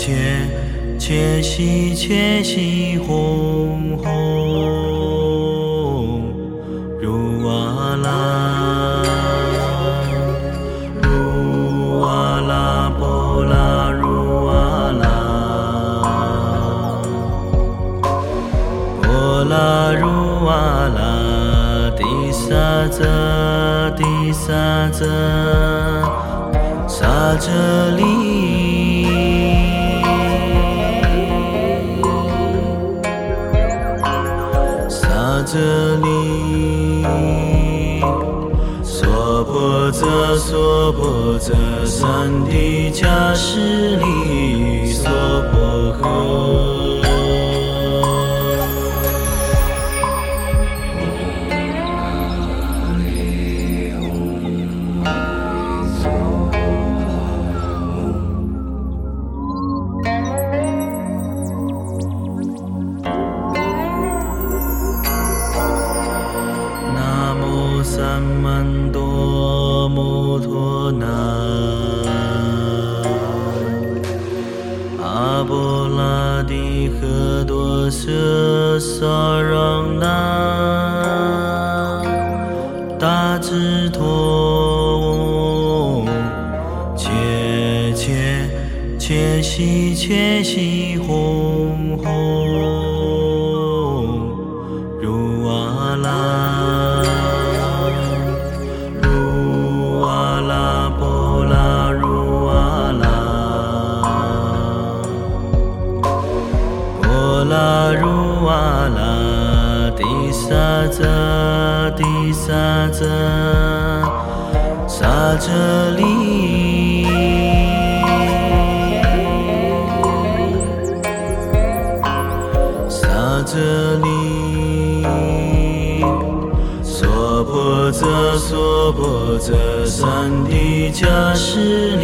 且兮吽吽，如哇啦，如哇啦波啦，如哇啦，波啦如哇啦，地萨则，萨则利。这里，娑婆诃，三谛迦室利，娑婆诃。三曼多摩托那，阿波拉帝诃多舍萨让那，大智陀，且兮吽吽，如哇啦。啦如哇啦，地萨则，萨则利，萨则利，娑婆则，三谛迦室